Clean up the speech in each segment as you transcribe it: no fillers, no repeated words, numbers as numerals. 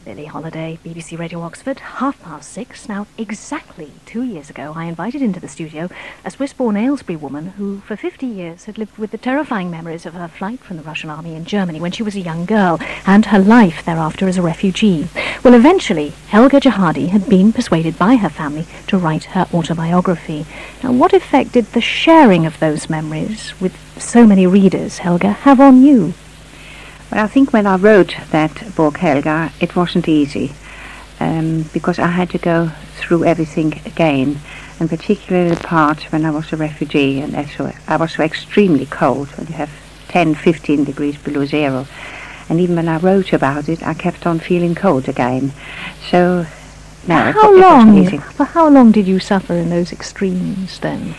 Billie Holiday, BBC Radio Oxford, 6:30. Now, exactly 2 years ago, I invited into the studio a Swiss-born Aylesbury woman who, for 50 years, had lived with the terrifying memories of her flight from the Russian army in Germany when she was a young girl, and her life thereafter as a refugee. Well, eventually, Helga Jihadi had been persuaded by her family to write her autobiography. Now, what effect did the sharing of those memories with so many readers, Helga, have on you? Well, I think when I wrote that book, Helga, it wasn't easy because I had to go through everything again, and particularly the part when I was a refugee, and I was so extremely cold when you have 10, 15 degrees below zero. And even when I wrote about it, I kept on feeling cold again. So, no, it wasn't easy. For how long did you suffer in those extremes then?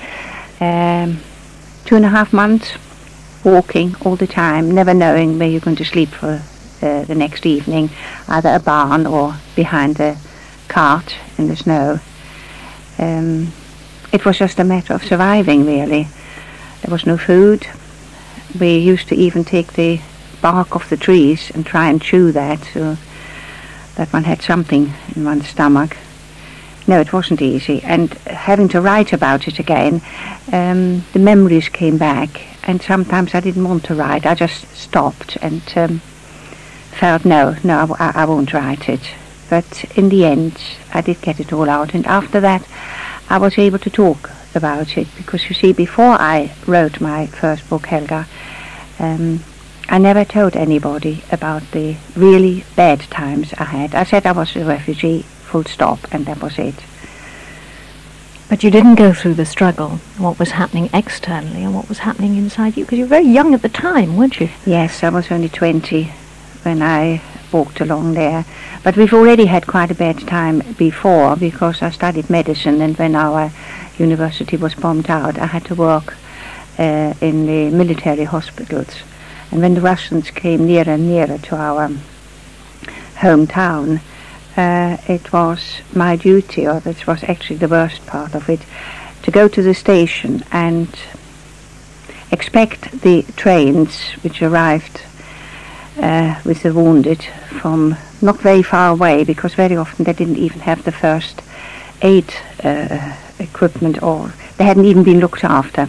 2.5 months. Walking all the time, never knowing where you're going to sleep for the next evening, either a barn or behind a cart in the snow. It was just a matter of surviving, really. There was no food. We used to even take the bark off the trees and try and chew that so that one had something in one's stomach. No, it wasn't easy. And having to write about it again, the memories came back. And sometimes I didn't want to write. I just stopped and felt, no, I won't write it. But in the end, I did get it all out. And after that, I was able to talk about it. Because, you see, before I wrote my first book, Helga, I never told anybody about the really bad times I had. I said I was a refugee, full stop, and that was it. But you didn't go through the struggle, what was happening externally and what was happening inside you, because you were very young at the time, weren't you? Yes, I was only 20 when I walked along there. But we've already had quite a bad time before, because I studied medicine, and when our university was bombed out, I had to work in the military hospitals. And when the Russians came nearer and nearer to our hometown, it was my duty, or this was actually the worst part of it, to go to the station and expect the trains which arrived with the wounded from not very far away, because very often they didn't even have the first aid equipment, or they hadn't even been looked after.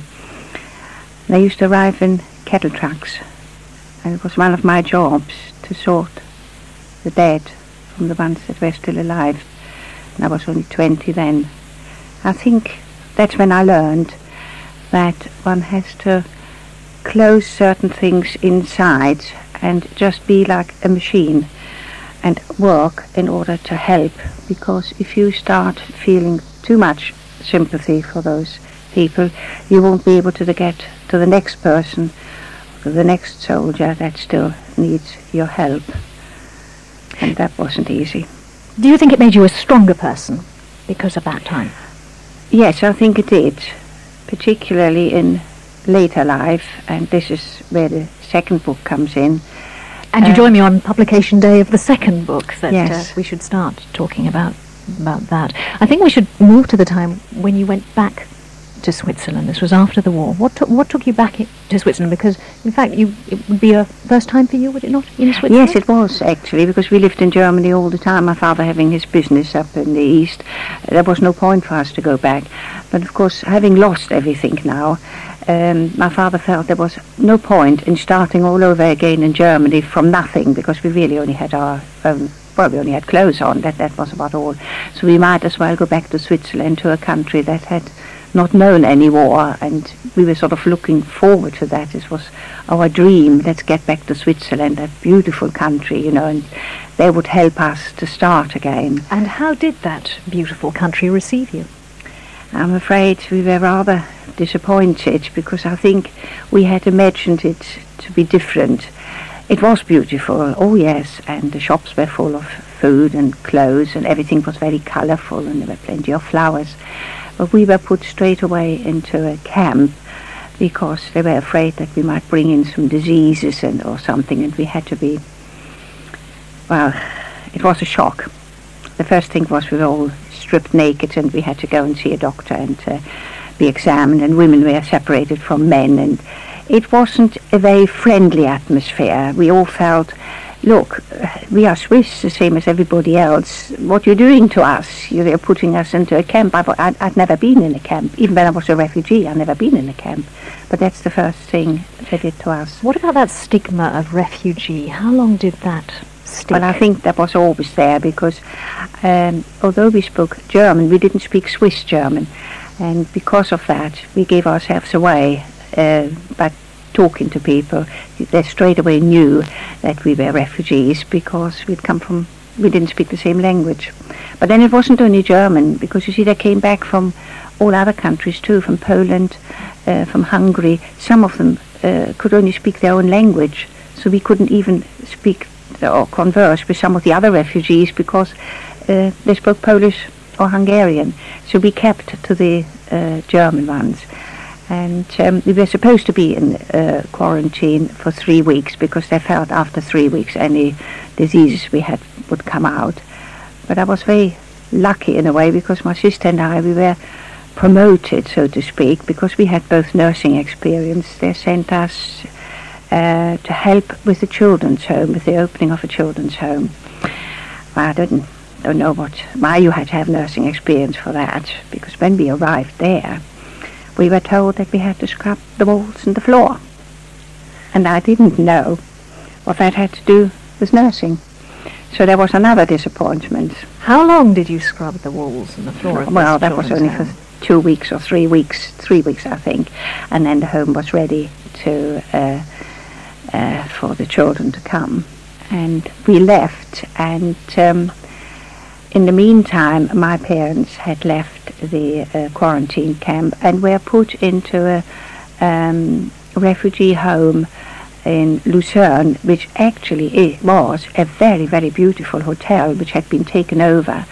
They used to arrive in cattle trucks, and it was one of my jobs to sort the dead from the ones that were still alive. And I was only 20 then. I think that's when I learned that one has to close certain things inside and just be like a machine and work in order to help, because if you start feeling too much sympathy for those people, you won't be able to get to the next person, to the next soldier that still needs your help. And that wasn't easy. Do you think it made you a stronger person because of that time? Yes, I think it did, particularly in later life, and this is where the second book comes in. And you join me on publication day of the second book that yes. We should start talking about that. I think we should move to the time when you went back to Switzerland. This was after the war. What took you back to Switzerland? Because, in fact, it would be a first time for you, would it not, in Switzerland? Yes, it was, actually, because we lived in Germany all the time. My father having his business up in the east, there was no point for us to go back. But, of course, having lost everything now, my father felt there was no point in starting all over again in Germany from nothing, because we really only had our own, well, we only had clothes on, that was about all. So we might as well go back to Switzerland, to a country that had not known any war, and we were sort of looking forward to that. It was our dream, let's get back to Switzerland, that beautiful country, and they would help us to start again. And how did that beautiful country receive you? I'm afraid we were rather disappointed, because I think we had imagined it to be different. It was beautiful, oh yes, and the shops were full of food and clothes, and everything was very colourful, and there were plenty of flowers. But we were put straight away into a camp because they were afraid that we might bring in some diseases or something, and we had to be, well, it was a shock. The first thing was we were all stripped naked, and we had to go and see a doctor and be examined, and women were separated from men, and it wasn't a very friendly atmosphere. We all felt look, we are Swiss, the same as everybody else. What you're doing to us, you're putting us into a camp. I'd never been in a camp. Even when I was a refugee, I'd never been in a camp. But that's the first thing they did to us. What about that stigma of refugee? How long did that stick? Well, I think that was always there because although we spoke German, we didn't speak Swiss German. And because of that, we gave ourselves away by talking to people. They straight away knew that we were refugees because we didn't speak the same language. But then it wasn't only German, because you see they came back from all other countries too, from Poland, from Hungary. Some of them could only speak their own language, so we couldn't even speak or converse with some of the other refugees because they spoke Polish or Hungarian. So we kept to the German ones. And we were supposed to be in quarantine for 3 weeks because they felt after 3 weeks any diseases we had would come out. But I was very lucky in a way because my sister and I, we were promoted, so to speak, because we had both nursing experience. They sent us to help with the children's home, with the opening of a children's home. Well, I don't know why you had to have nursing experience for that, because when we arrived there, we were told that we had to scrub the walls and the floor. And I didn't know what that had to do with nursing. So there was another disappointment. How long did you scrub the walls and the floor? Well, that was only for 2 weeks or 3 weeks. 3 weeks, I think. And then the home was ready to for the children to come. And we left, and in the meantime, my parents had left the quarantine camp and were put into a refugee home in Lucerne, which actually was a very, very beautiful hotel which had been taken over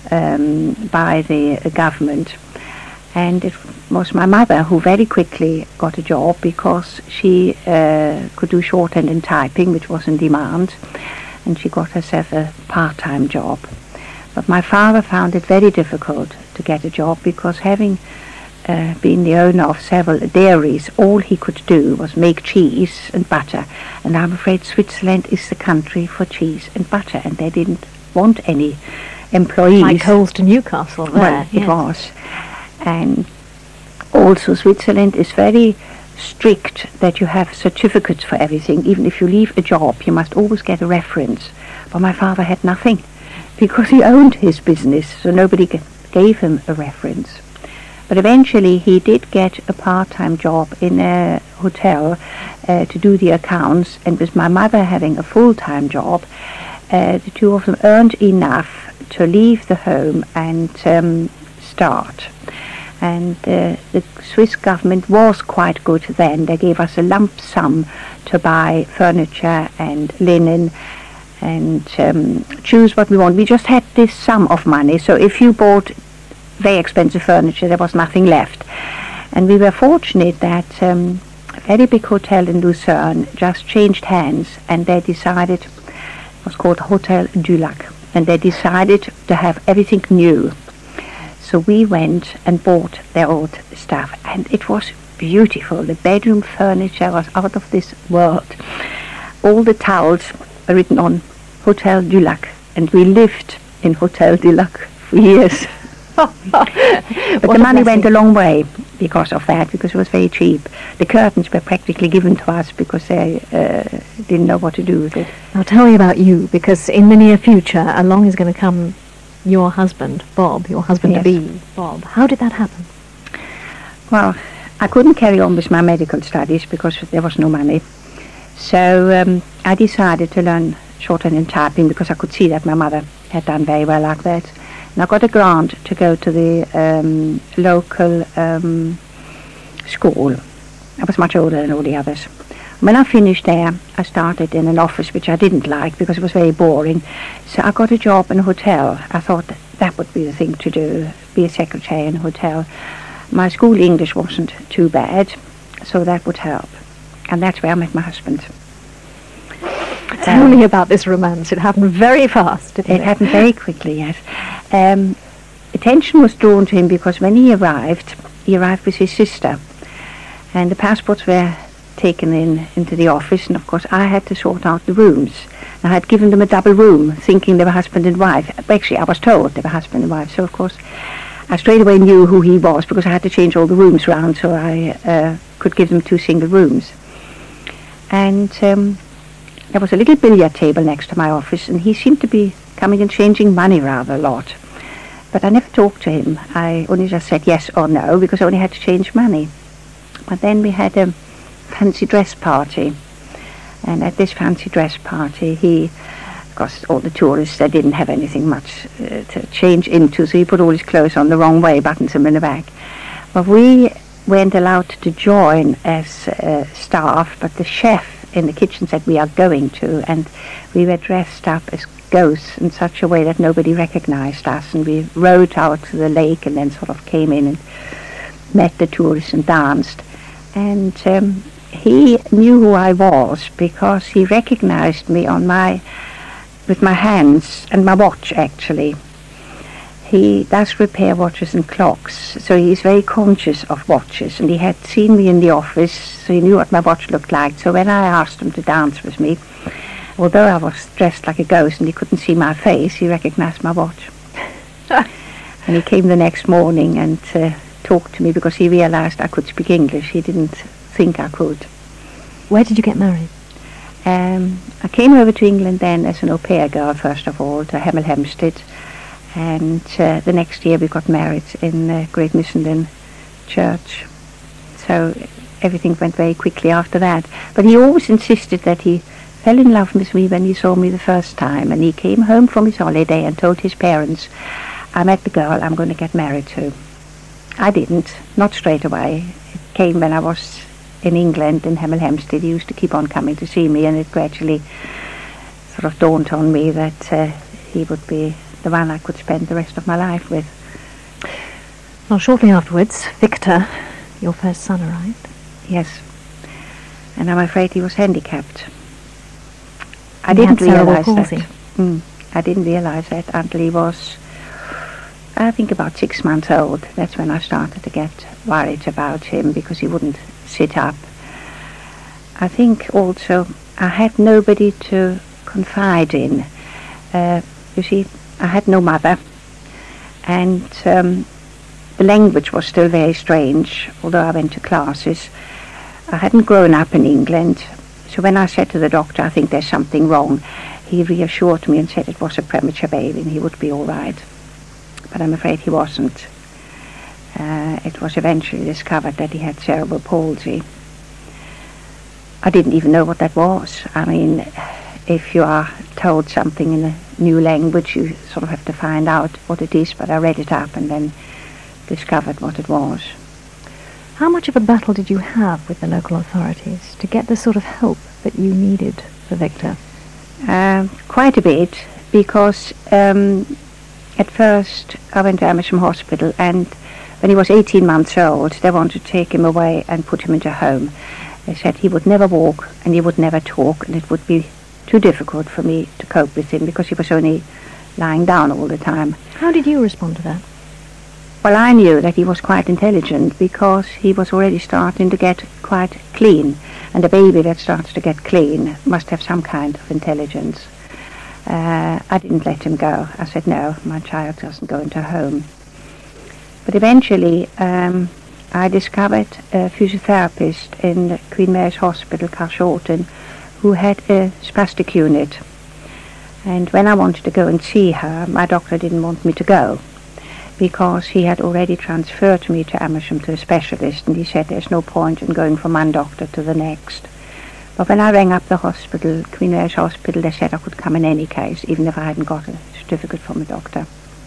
by the government. And it was my mother who very quickly got a job because she could do shorthand and typing, which was in demand, and she got herself a part-time job. But my father found it very difficult to get a job because having been the owner of several dairies, all he could do was make cheese and butter. And I'm afraid Switzerland is the country for cheese and butter, and they didn't want any employees. Like Coles to Newcastle there. Well, it was. And also Switzerland is very strict that you have certificates for everything. Even if you leave a job, you must always get a reference. But my father had nothing, because he owned his business, so nobody gave him a reference. But eventually he did get a part-time job in a hotel to do the accounts, and with my mother having a full-time job, the two of them earned enough to leave the home and start. And the Swiss government was quite good then. They gave us a lump sum to buy furniture and linen and choose what we want. We just had this sum of money, so if you bought very expensive furniture, there was nothing left. And we were fortunate that a very big hotel in Lucerne just changed hands, and they decided, it was called Hotel du Lac, and they decided to have everything new. So we went and bought their old stuff, and it was beautiful. The bedroom furniture was out of this world. All the towels were written on Hotel du Lac, and we lived in Hotel du Lac for years. But the money went a long way because of that, because it was very cheap. The curtains were practically given to us because they didn't know what to do with it. Now tell me about you, because in the near future along is going to come your husband, Bob, your husband-to-be, Bob. How did that happen? Well, I couldn't carry on with my medical studies because there was no money. So I decided to learn shorthand and typing because I could see that my mother had done very well like that. And I got a grant to go to the local school. I was much older than all the others. When I finished there, I started in an office which I didn't like because it was very boring. So I got a job in a hotel. I thought that would be the thing to do, be a secretary in a hotel. My school English wasn't too bad, so that would help. And that's where I met my husband. Tell me about this romance. It happened very fast, didn't it? It happened very quickly, yes. Attention was drawn to him because when he arrived with his sister. And the passports were taken into the office, and of course I had to sort out the rooms. I had given them a double room, thinking they were husband and wife. Actually, I was told they were husband and wife, so of course I straight away knew who he was, because I had to change all the rooms round, so I could give them 2 single rooms. And there was a little billiard table next to my office, and he seemed to be coming and changing money rather a lot. But I never talked to him. I only just said yes or no, because I only had to change money. But then we had a fancy dress party. And at this fancy dress party, of course, all the tourists, they didn't have anything much to change into, so he put all his clothes on the wrong way, buttons them in the back. But we weren't allowed to join as staff, but the chef in the kitchen said we are going to, and we were dressed up as ghosts in such a way that nobody recognized us, and we rowed out to the lake and then sort of came in and met the tourists and danced. And he knew who I was, because he recognized me with my hands and my watch, actually. He does repair watches and clocks, so he's very conscious of watches, and he had seen me in the office, so he knew what my watch looked like. So when I asked him to dance with me, although I was dressed like a ghost and he couldn't see my face, he recognized my watch. And he came the next morning and talked to me, because he realized I could speak English. He didn't think I could. Where did you get married? I came over to England then as an au pair girl, first of all, to Hemel Hempstead. And the next year we got married in Great Missenden Church. So everything went very quickly after that. But he always insisted that he fell in love with me when he saw me the first time. And he came home from his holiday and told his parents, I met the girl I'm going to get married to. I didn't, not straight away. It came when I was in England, in Hemel Hempstead. He used to keep on coming to see me, and it gradually sort of dawned on me that he would be the one I could spend the rest of my life with. Well, shortly afterwards, Victor, your first son, arrived. Yes. And I'm afraid he was handicapped. I didn't realize that. I didn't realize that until he was, I think, about 6 months old. That's when I started to get worried about him, because he wouldn't sit up. I think also I had nobody to confide in. You see, I had no mother, and the language was still very strange, although I went to classes. I hadn't grown up in England, so when I said to the doctor, I think there's something wrong, he reassured me and said it was a premature baby and he would be all right. But I'm afraid he wasn't. It was eventually discovered that he had cerebral palsy. I didn't even know what that was. I mean, if you are told something in a new language, you sort of have to find out what it is, but I read it up and then discovered what it was. How much of a battle did you have with the local authorities to get the sort of help that you needed for Victor? Quite a bit, because at first I went to Amersham Hospital, and when he was 18 months old, they wanted to take him away and put him into a home. They said he would never walk and he would never talk, and it would be too difficult for me to cope with him, because he was only lying down all the time. How did you respond to that? Well, I knew that he was quite intelligent, because he was already starting to get quite clean, and a baby that starts to get clean must have some kind of intelligence. I didn't let him go. I said, no, my child doesn't go into a home. But eventually I discovered a physiotherapist in Queen Mary's Hospital, Carshalton, who had a spastic unit. And when I wanted to go and see her, my doctor didn't want me to go, because he had already transferred me to Amersham to a specialist, and he said there's no point in going from one doctor to the next. But when I rang up the hospital, Queen Mary's Hospital, they said I could come in any case, even if I hadn't got a certificate from a doctor.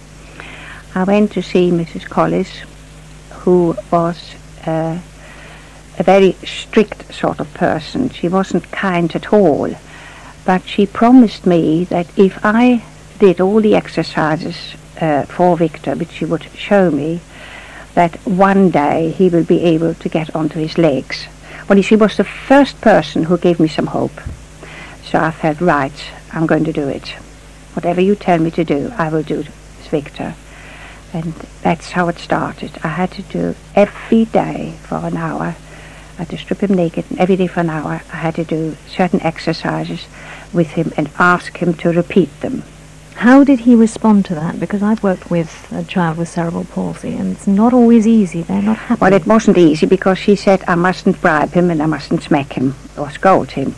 I went to see Mrs. Collis, who was a very strict sort of person. She wasn't kind at all, but she promised me that if I did all the exercises for Victor, which she would show me, that one day he will be able to get onto his legs. Well, she was the first person who gave me some hope. So I felt, right, I'm going to do it. Whatever you tell me to do, I will do with Victor. And that's how it started. I had to do every day for an hour. I had to strip him naked, and every day for an hour I had to do certain exercises with him and ask him to repeat them. How did he respond to that? Because I've worked with a child with cerebral palsy, and it's not always easy. They're not happy. Well, it wasn't easy because she said I mustn't bribe him and I mustn't smack him or scold him.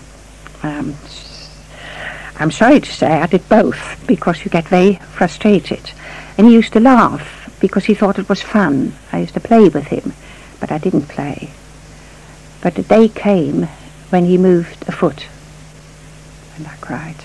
I'm sorry to say I did both because you get very frustrated. And he used to laugh because he thought it was fun. I used to play with him, but I didn't play. But the day came when he moved a foot, and I cried.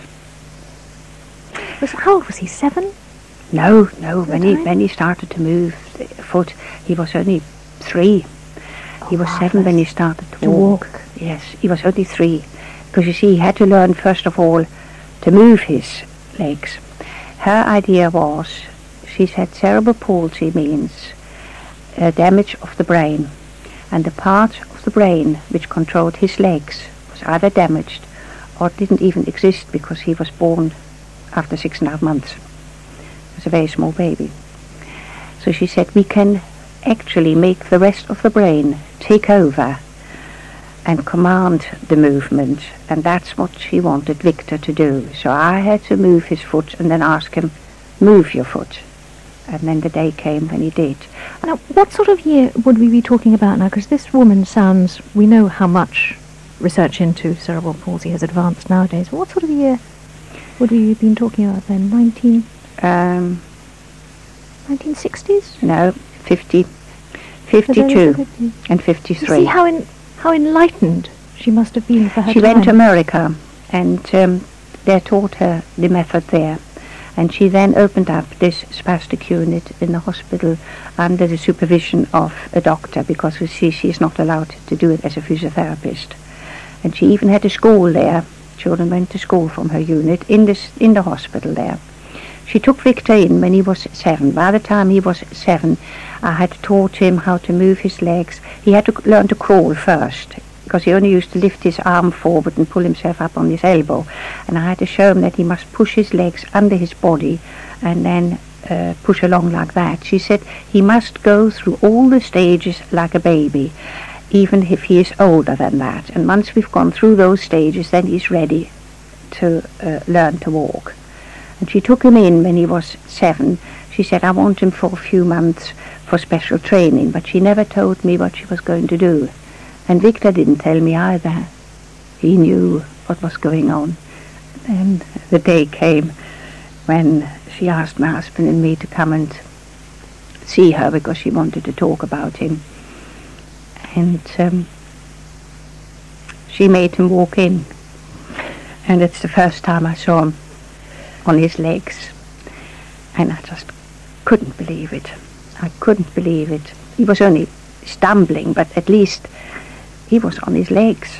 How old was he, 7? No, when he started to move a foot, he was only 3. He was 7 when he started to walk. Yes, he was only 3. Because you see, he had to learn first of all to move his legs. Her idea was, she said cerebral palsy means damage of the brain. And the part of the brain which controlled his legs was either damaged or didn't even exist because he was born after 6.5 months. He was a very small baby. So she said we can actually make the rest of the brain take over and command the movement, and that's what she wanted Victor to do. So I had to move his foot and then ask him, move your foot. And then the day came when he did. Now, what sort of year would we be talking about now? Because this woman sounds, we know how much research into cerebral palsy has advanced nowadays. What sort of year would we have been talking about then? 1960s? No, 52 and 53. You see how enlightened she must have been for her She time. went to America, and they taught her the method there. And she then opened up this spastic unit in the hospital under the supervision of a doctor, because you see, she's not allowed to do it as a physiotherapist. And she even had a school there. Children went to school from her unit in the hospital there. She took Victor in when he was 7. By the time he was 7, I had taught him how to move his legs. He had to learn to crawl first, because he only used to lift his arm forward and pull himself up on his elbow. And I had to show him that he must push his legs under his body and then push along like that. She said he must go through all the stages like a baby, even if he is older than that. And once we've gone through those stages, then he's ready to learn to walk. And she took him in when he was 7. She said, I want him for a few months for special training, but she never told me what she was going to do. And Victor didn't tell me either. He knew what was going on. And the day came when she asked my husband and me to come and see her because she wanted to talk about him. And she made him walk in. And it's the first time I saw him on his legs. And I just couldn't believe it. I couldn't believe it. He was only stumbling, but at least he was on his legs.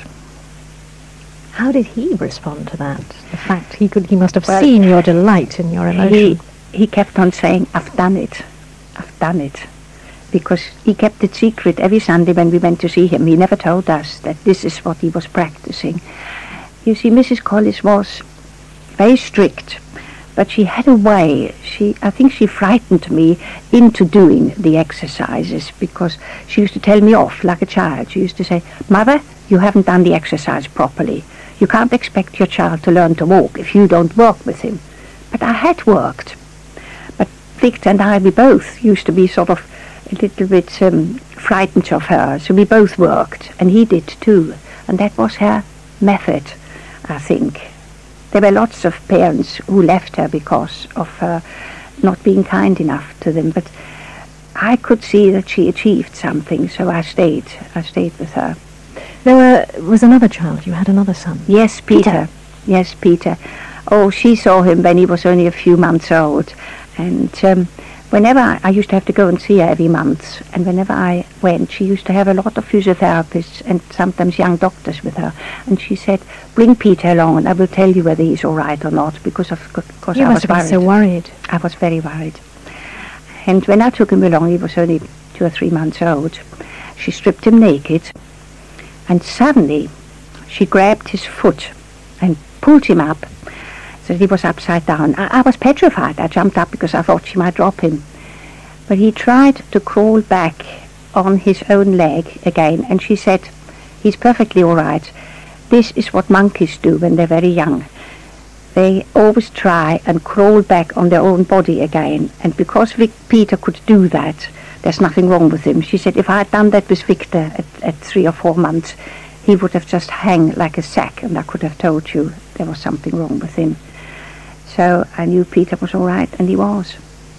How did he respond to that? The fact he must have seen your delight and your emotion. He kept on saying, I've done it. I've done it. Because he kept it secret every Sunday when we went to see him. He never told us that this is what he was practicing. You see, Mrs. Collis was very strict, but she had a way. I think she frightened me into doing the exercises, because she used to tell me off like a child. She used to say, Mother, you haven't done the exercise properly. You can't expect your child to learn to walk if you don't work with him. But I had worked. But Victor and I, we both used to be sort of a little bit frightened of her, so we both worked, and he did too. And that was her method, I think. There were lots of parents who left her because of her not being kind enough to them, but I could see that she achieved something, so I stayed with her. There was another child. You had another son. Yes, Peter. Yes, Peter. Oh, she saw him when he was only a few months old, and whenever I used to have to go and see her every month, and whenever I went, she used to have a lot of physiotherapists and sometimes young doctors with her, and she said, bring Peter along and I will tell you whether he's all right or not, because I was worried. You must have been so worried. I was very worried. And when I took him along, he was only 2 or 3 months old, she stripped him naked, and suddenly she grabbed his foot and pulled him up so that he was upside down. I was petrified. I jumped up because I thought she might drop him. But he tried to crawl back on his own leg again, and she said, he's perfectly all right. This is what monkeys do when they're very young. they always try and crawl back on their own body again. And because Peter could do that, there's nothing wrong with him. She said if I had done that with Victor at 3 or 4 months, he would have just hung like a sack, and I could have told you there was something wrong with him. So I knew Peter was all right, and he was.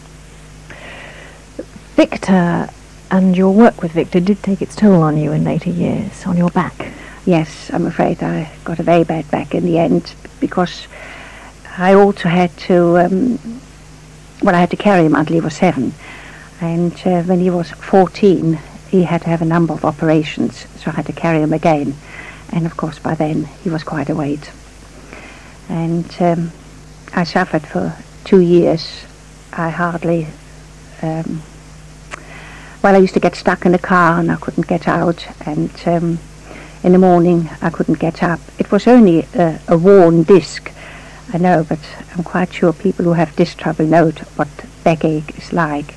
Victor and your work with Victor did take its toll on you in later years, on your back. Yes, I'm afraid I got a very bad back in the end, because I also had to, I had to carry him until he was 7. And when he was 14, he had to have a number of operations, so I had to carry him again. And of course by then he was quite a weight. And I suffered for 2 years. I hardly... I used to get stuck in the car and I couldn't get out, and in the morning I couldn't get up. It was only a worn disc, I know, but I'm quite sure people who have disc trouble know what backache is like.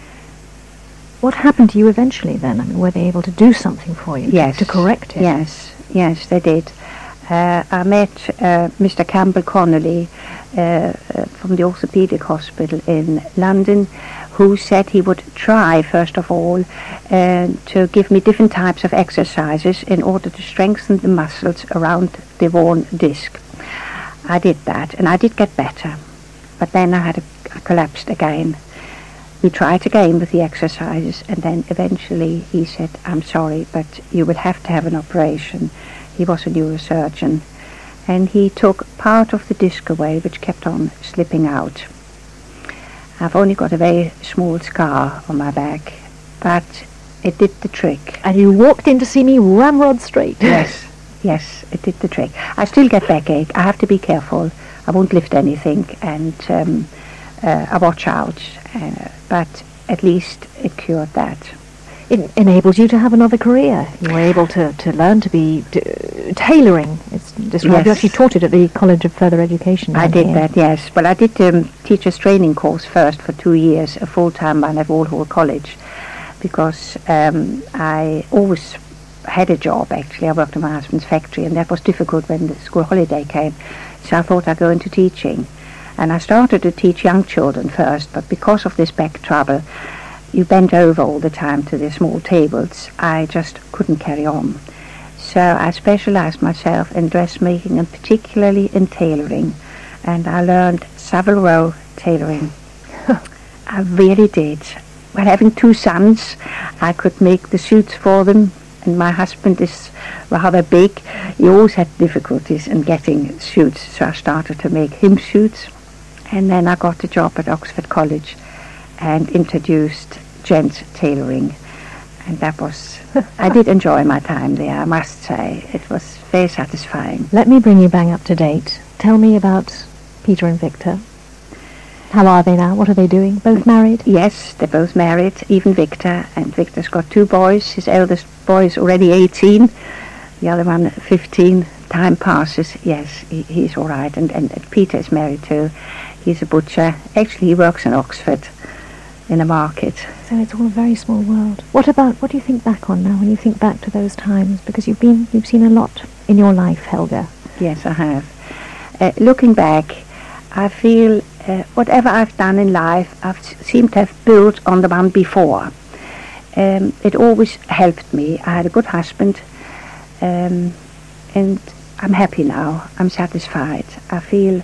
What happened to you eventually then? I mean, were they able to do something for you to correct it? Yes, they did. I met Mr. Campbell Connolly from the orthopedic hospital in London, who said he would try, first of all, to give me different types of exercises in order to strengthen the muscles around the worn disc. I did that, and I did get better, but then I collapsed again. We tried again with the exercises, and then eventually he said, I'm sorry, but you will have to have an operation. He was a neurosurgeon, and he took part of the disc away, which kept on slipping out. I've only got a very small scar on my back, but it did the trick. And you walked in to see me ramrod straight. Yes, it did the trick. I still get backache. I have to be careful. I won't lift anything, and I watch out. But at least it cured that. It enabled you to have another career. You were able to learn to be tailoring. It's described. You actually taught it at the College of Further Education. I did that, yes. Well, I did teacher's training course first for 2 years, a full-time one at Walhall College, because I always had a job, actually. I worked in my husband's factory, and that was difficult when the school holiday came. So I thought I'd go into teaching. And I started to teach young children first, but because of this back trouble, you bent over all the time to the small tables. I just couldn't carry on. So I specialized myself in dressmaking and particularly in tailoring. And I learned Savile Row tailoring. I really did. Well, having 2 sons, I could make the suits for them. And my husband is rather big. He always had difficulties in getting suits. So I started to make him suits. And then I got a job at Oxford College and introduced gents tailoring, and that was, I did enjoy my time there, I must say. It was very satisfying. Let me bring you bang up to date. Tell me about Peter and Victor. How are they now? What are they doing? Both married? Yes, they're both married, even Victor, and Victor's got 2 boys. His eldest boy is already 18, the other one 15. Time passes. Yes, he's all right, and Peter is married too. He's a butcher. Actually, he works in Oxford in a market. So it's all a very small world. What do you think back on now when you think back to those times? Because you've seen a lot in your life, Helga. Yes, I have. Looking back, I feel whatever I've done in life, I've seemed to have built on the one before. It always helped me. I had a good husband, and I'm happy now. I'm satisfied. I feel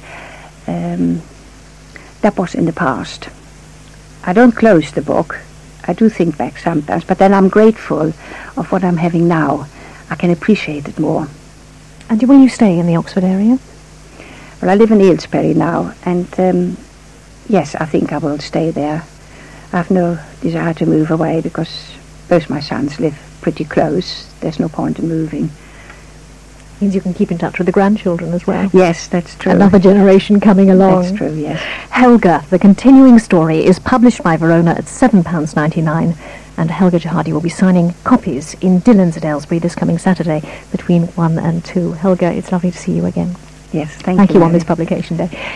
that was in the past. I don't close the book. I do think back sometimes, but then I'm grateful of what I'm having now. I can appreciate it more. And will you stay in the Oxford area? Well, I live in Aylesbury now, and yes, I think I will stay there. I have no desire to move away because both my sons live pretty close. There's no point in moving. Means you can keep in touch with the grandchildren as well. Yes, that's true. Another generation coming along. That's true, yes. Helga, the continuing story, is published by Verona at £7.99, and Helga Jihadi will be signing copies in Dillon's at Aylesbury this coming Saturday between 1 and 2. Helga, it's lovely to see you again. Yes, thank you. Thank you on this publication day.